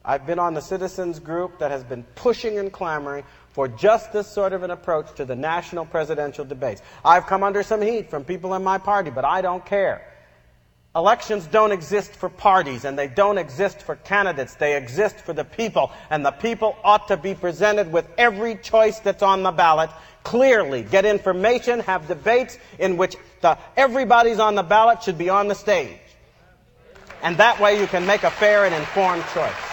I've been on the citizens group that has been pushing and clamoring for just this sort of an approach to the national presidential debates. I've come under some heat from people in my party, but I don't care. Elections don't exist for parties, and they don't exist for candidates. They exist for the people, and the people ought to be presented with every choice that's on the ballot clearly. Get information, have debates in which everybody's on the ballot should be on the stage. And that way you can make a fair and informed choice.